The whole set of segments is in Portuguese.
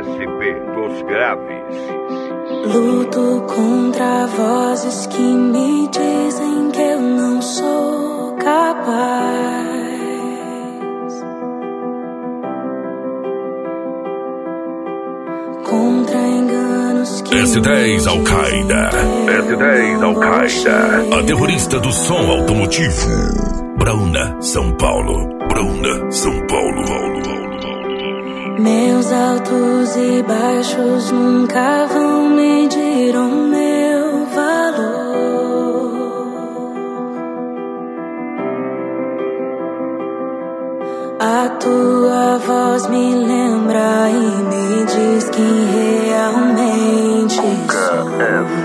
SP dos graves. Luto contra vozes que me dizem que eu não sou capaz. Contra enganos que S10 Al-Qaeda. S10 Al-Qaeda. A terrorista do som automotivo. Brauna, São Paulo. Brauna, São Paulo. Meus altos e baixos nunca vão medir o meu valor. A tua voz me lembra e me diz quem realmente sou.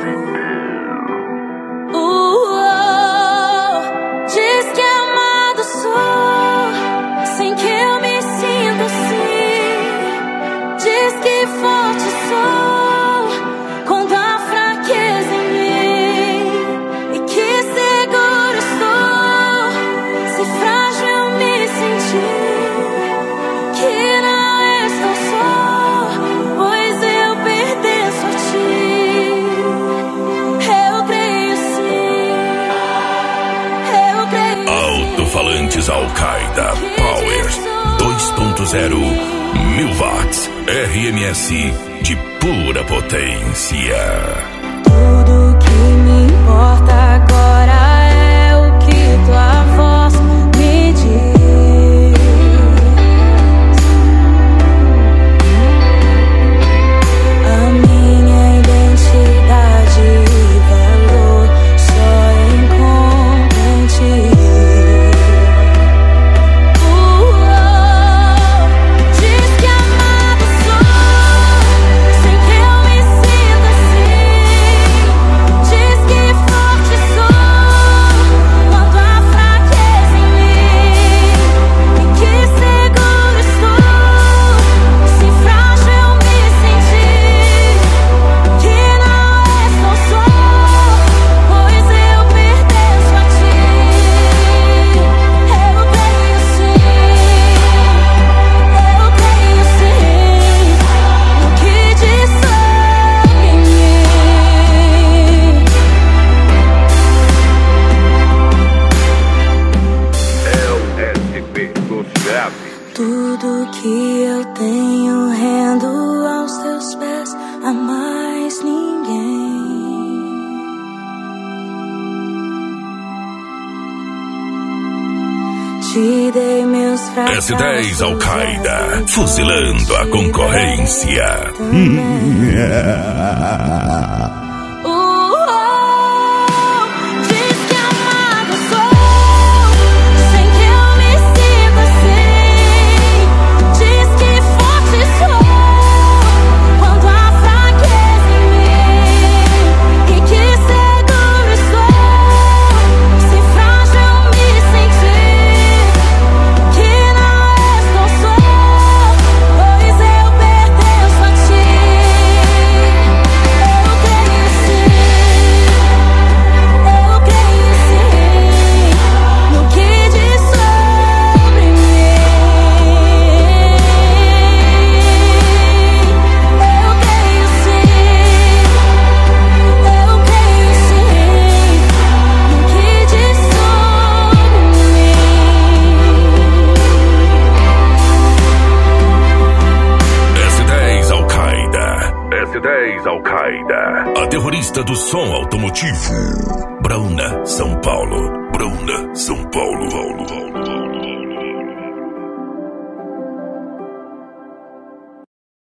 Diz que amado sou, sem que eu me sinta assim. Diz que forte sou, quando há fraqueza em mim. E que seguro estou, se frágil eu me sentir. Que não estou só, pois eu pertenço a ti. Eu creio sim, eu creio sim. Alto-falantes Al-Qaeda Powers 2.0 1000 watts RMS de pura potência. Tudo que me importa agora é o que tua voz me diz. A minha identidade e valor só encontro em ti. Diz que amado sou, sem que eu me sinta assim. Diz que forte sou, quando há fraqueza em mim. E que seguro estou, se frágil eu me sentir. Que não estou só, pois eu pertenço a ti. Eu creio sim, eu creio sim, no que diz sobre mim. É o SP dos graves. Tudo que eu tenho rendo aos teus pés, a mais ninguém. Te dei meus fracassos. S10 Al-Qaeda fuzilando a concorrência. Diz que amado sou, sem que eu me sinta assim. Diz que forte sou, quando há fraqueza em mim. E que seguro estou, se frágil eu me sentir. Que não estou só, pois eu pertenço a ti. Eu creio sim, eu creio sim, no que diz sobre mim. Eu creio sim, eu creio sim, no que diz sobre mim. S10 Al-Qaeda. S10 Al-Qaeda. A terrorista do som automotivo. Brauna, São Paulo. Brauna, São Paulo.